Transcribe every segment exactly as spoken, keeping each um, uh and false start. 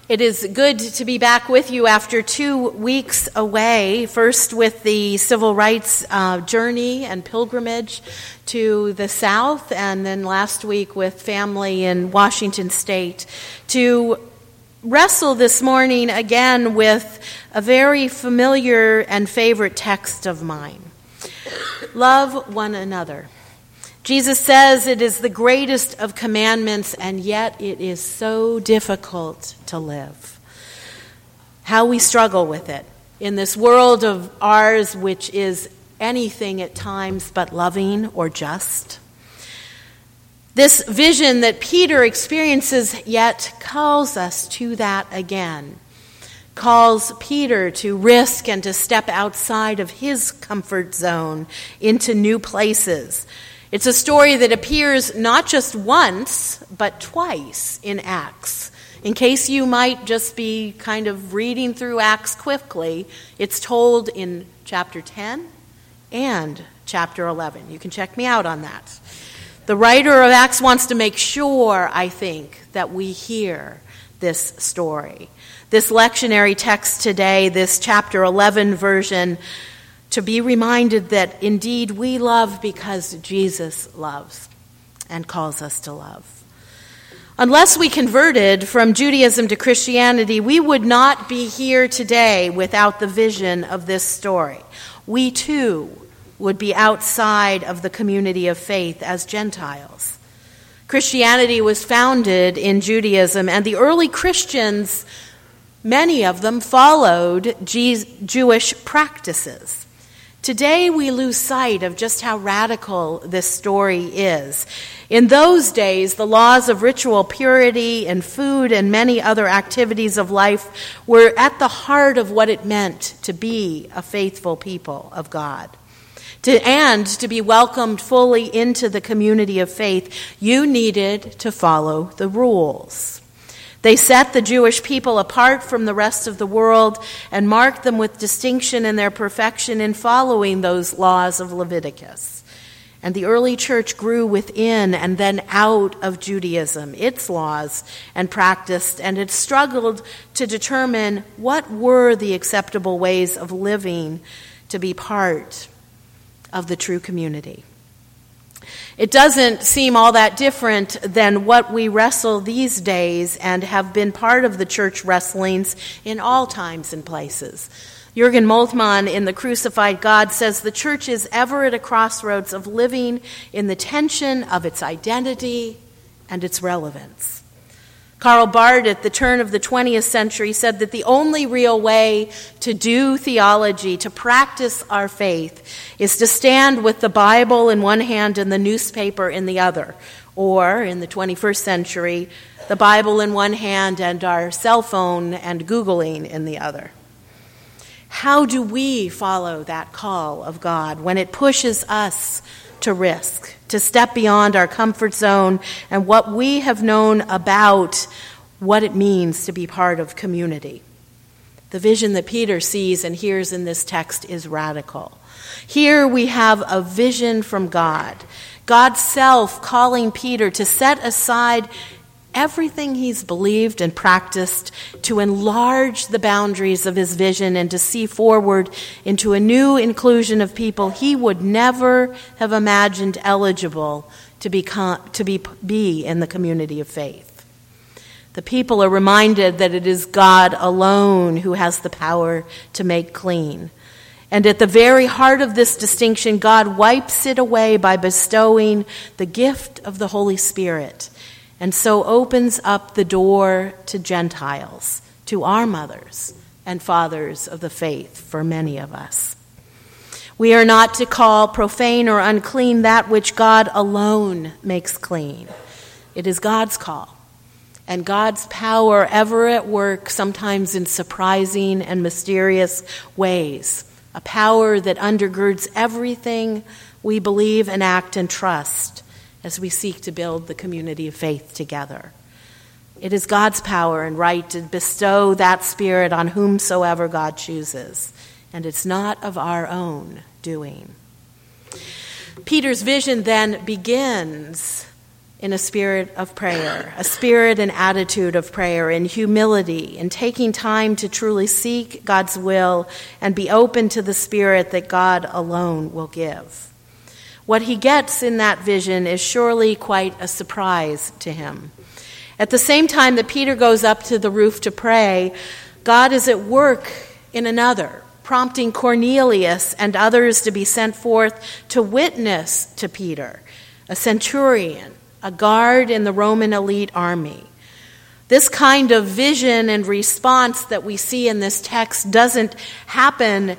It is good to be back with you after two weeks away, first with the civil rights uh, journey and pilgrimage to the South, and then last week with family in Washington State, to wrestle this morning again with a very familiar and favorite text of mine. Love one another. Jesus says it is the greatest of commandments, and yet it is so difficult to live. How we struggle with it in this world of ours, which is anything at times but loving or just. This vision that Peter experiences yet calls us to that again. Calls Peter to risk and to step outside of his comfort zone into new places. It's a story that appears not just once, but twice in Acts. In case you might just be kind of reading through Acts quickly, it's told in chapter ten and chapter eleven. You can check me out on that. The writer of Acts wants to make sure, I think, that we hear this story. This lectionary text today, this chapter eleven version, to be reminded that indeed we love because Jesus loves and calls us to love. Unless we converted from Judaism to Christianity, we would not be here today without the vision of this story. We too would be outside of the community of faith as Gentiles. Christianity was founded in Judaism, and the early Christians, many of them, followed Jewish practices. Today we lose sight of just how radical this story is. In those days, the laws of ritual purity and food and many other activities of life were at the heart of what it meant to be a faithful people of God. To, and to be welcomed fully into the community of faith, you needed to follow the rules. They set the Jewish people apart from the rest of the world and marked them with distinction in their perfection in following those laws of Leviticus. And the early church grew within and then out of Judaism, its laws and practice, and it struggled to determine what were the acceptable ways of living to be part of the true community. It doesn't seem all that different than what we wrestle these days and have been part of the church wrestlings in all times and places. Jürgen Moltmann in The Crucified God says the church is ever at a crossroads of living in the tension of its identity and its relevance. Karl Barth at the turn of the twentieth century said that the only real way to do theology, to practice our faith, is to stand with the Bible in one hand and the newspaper in the other. Or, in the twenty-first century, the Bible in one hand and our cell phone and Googling in the other. How do we follow that call of God when it pushes us to risk, to step beyond our comfort zone and what we have known about what it means to be part of community? The vision that Peter sees and hears in this text is radical. Here we have a vision from God, God's self calling Peter to set aside everything he's believed and practiced, to enlarge the boundaries of his vision and to see forward into a new inclusion of people he would never have imagined eligible to become, to be, be in the community of faith. The people are reminded that it is God alone who has the power to make clean. And at the very heart of this distinction, God wipes it away by bestowing the gift of the Holy Spirit, and so opens up the door to Gentiles, to our mothers and fathers of the faith for many of us. We are not to call profane or unclean that which God alone makes clean. It is God's call, and God's power ever at work, sometimes in surprising and mysterious ways, a power that undergirds everything we believe and act and trust as we seek to build the community of faith together. It is God's power and right to bestow that Spirit on whomsoever God chooses, and it's not of our own doing. Peter's vision then begins in a spirit of prayer, a spirit and attitude of prayer, in humility, in taking time to truly seek God's will and be open to the Spirit that God alone will give. What he gets in that vision is surely quite a surprise to him. At the same time that Peter goes up to the roof to pray, God is at work in another, prompting Cornelius and others to be sent forth to witness to Peter, a centurion, a guard in the Roman elite army. This kind of vision and response that we see in this text doesn't happen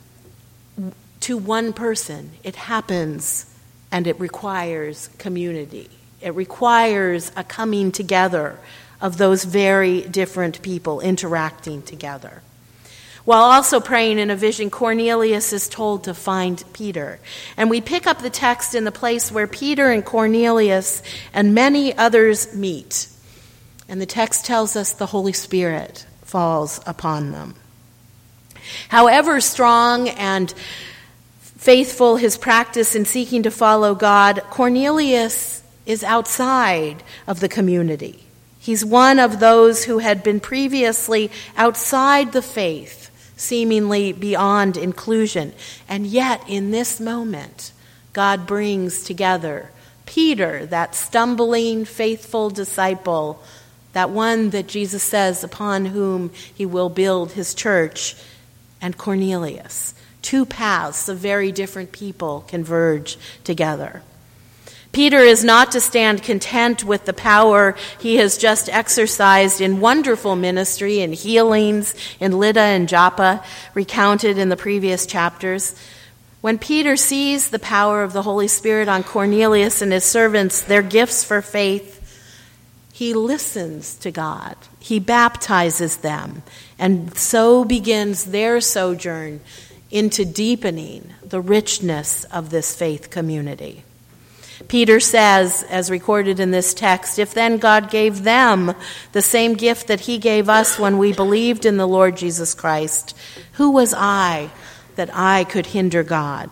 to one person. It happens, and it requires community. It requires a coming together of those very different people interacting together. While also praying in a vision, Cornelius is told to find Peter. And we pick up the text in the place where Peter and Cornelius and many others meet. And the text tells us the Holy Spirit falls upon them. However strong and faithful his practice in seeking to follow God, Cornelius is outside of the community. He's one of those who had been previously outside the faith, seemingly beyond inclusion. And yet, in this moment, God brings together Peter, that stumbling, faithful disciple, that one that Jesus says upon whom he will build his church, and Cornelius. Two paths of very different people converge together. Peter is not to stand content with the power he has just exercised in wonderful ministry and healings in Lydda and Joppa, recounted in the previous chapters. When Peter sees the power of the Holy Spirit on Cornelius and his servants, their gifts for faith, he listens to God. He baptizes them, and so begins their sojourn into deepening the richness of this faith community. Peter says, as recorded in this text, if then God gave them the same gift that he gave us when we believed in the Lord Jesus Christ, who was I that I could hinder God?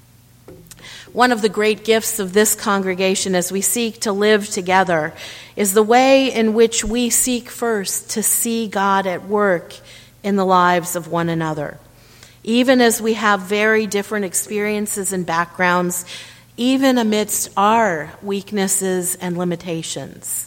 One of the great gifts of this congregation as we seek to live together is the way in which we seek first to see God at work in the lives of one another. Even as we have very different experiences and backgrounds, even amidst our weaknesses and limitations,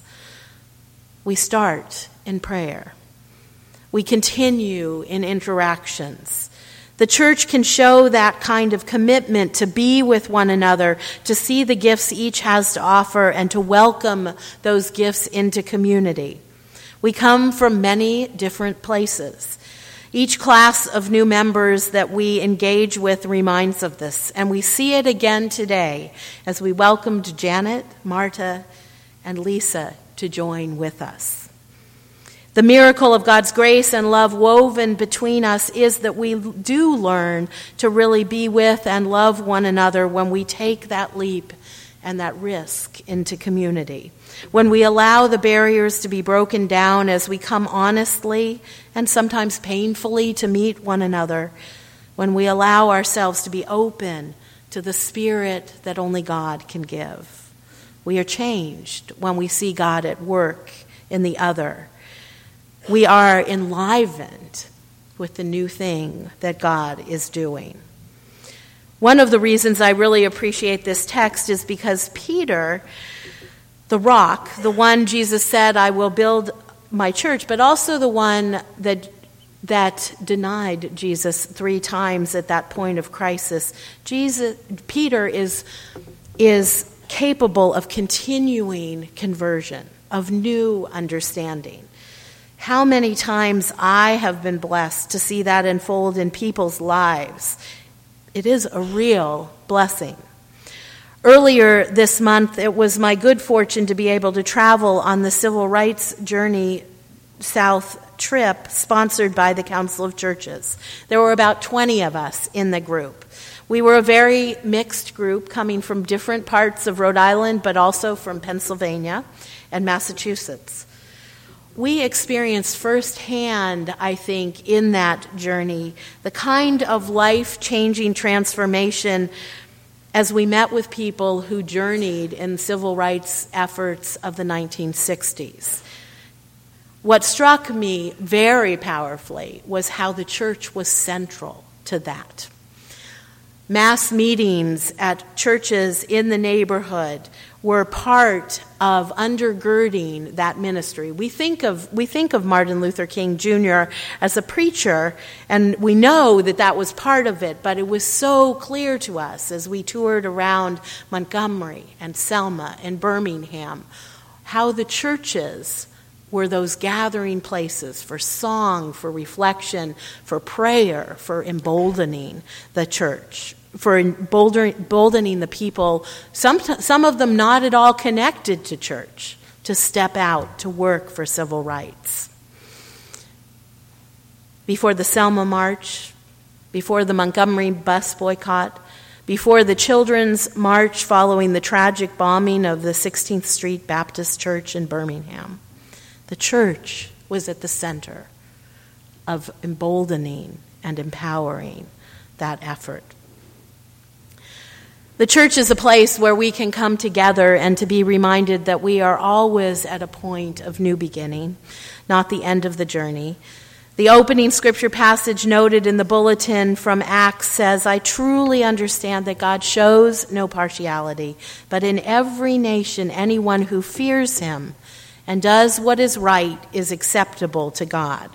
we start in prayer. We continue in interactions. The church can show that kind of commitment to be with one another, to see the gifts each has to offer, and to welcome those gifts into community. We come from many different places. Each class of new members that we engage with reminds of this, and we see it again today as we welcomed Janet, Marta, and Lisa to join with us. The miracle of God's grace and love woven between us is that we do learn to really be with and love one another when we take that leap and that risk into community. When we allow the barriers to be broken down as we come honestly and sometimes painfully to meet one another, when we allow ourselves to be open to the Spirit that only God can give. We are changed when we see God at work in the other. We are enlivened with the new thing that God is doing. One of the reasons I really appreciate this text is because Peter, the rock, the one Jesus said, I will build my church, but also the one that that denied Jesus three times at that point of crisis. Jesus, Peter is, is capable of continuing conversion, of new understanding. How many times I have been blessed to see that unfold in people's lives. It is a real blessing. Earlier this month, it was my good fortune to be able to travel on the Civil Rights Journey South trip sponsored by the Council of Churches. There were about twenty of us in the group. We were a very mixed group coming from different parts of Rhode Island, but also from Pennsylvania and Massachusetts. We experienced firsthand, I think, in that journey, the kind of life-changing transformation as we met with people who journeyed in civil rights efforts of the nineteen sixties. What struck me very powerfully was how the church was central to that. Mass meetings at churches in the neighborhood were part of undergirding that ministry. We think of we think of Martin Luther King Junior as a preacher, and we know that that was part of it, but it was so clear to us as we toured around Montgomery and Selma and Birmingham how the churches were those gathering places for song, for reflection, for prayer, for emboldening the church, for emboldening the people, some, some of them not at all connected to church, to step out, to work for civil rights. Before the Selma March, before the Montgomery bus boycott, before the Children's March following the tragic bombing of the sixteenth Street Baptist Church in Birmingham, the church was at the center of emboldening and empowering that effort. The church is a place where we can come together and to be reminded that we are always at a point of new beginning, not the end of the journey. The opening scripture passage noted in the bulletin from Acts says, "I truly understand that God shows no partiality, but in every nation anyone who fears him and does what is right is acceptable to God."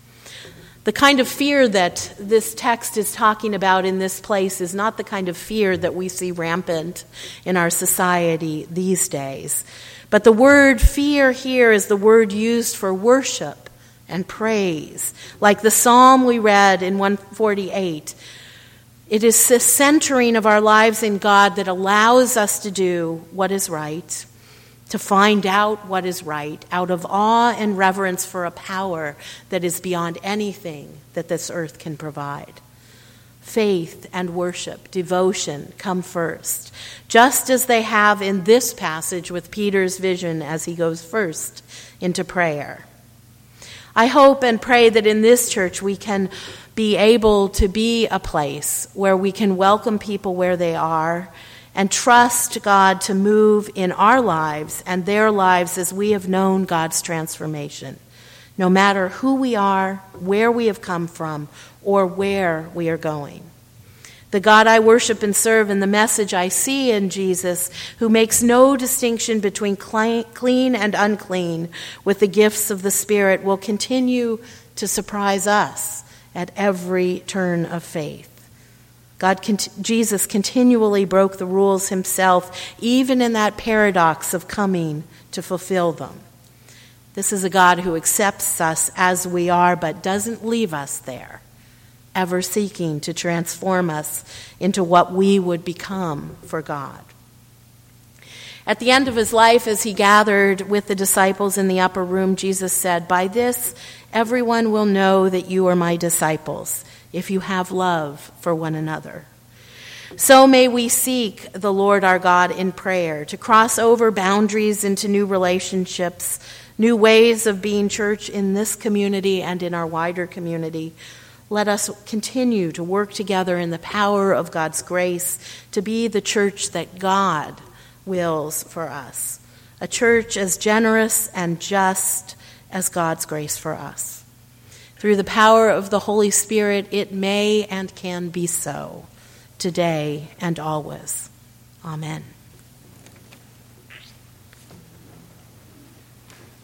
The kind of fear that this text is talking about in this place is not the kind of fear that we see rampant in our society these days. But the word fear here is the word used for worship and praise. Like the psalm we read in one forty-eight, it is the centering of our lives in God that allows us to do what is right, to find out what is right, out of awe and reverence for a power that is beyond anything that this earth can provide. Faith and worship, devotion come first, just as they have in this passage with Peter's vision as he goes first into prayer. I hope and pray that in this church we can be able to be a place where we can welcome people where they are and trust God to move in our lives and their lives as we have known God's transformation, no matter who we are, where we have come from, or where we are going. The God I worship and serve and the message I see in Jesus, who makes no distinction between clean and unclean with the gifts of the Spirit, will continue to surprise us at every turn of faith. God, Jesus continually broke the rules himself, even in that paradox of coming to fulfill them. This is a God who accepts us as we are, but doesn't leave us there, ever seeking to transform us into what we would become for God. At the end of his life, as he gathered with the disciples in the upper room, Jesus said, "By this, everyone will know that you are my disciples, if you have love for one another." So may we seek the Lord our God in prayer to cross over boundaries into new relationships, new ways of being church in this community and in our wider community. Let us continue to work together in the power of God's grace to be the church that God wills for us, a church as generous and just as God's grace for us. Through the power of the Holy Spirit, it may and can be so, today and always. Amen.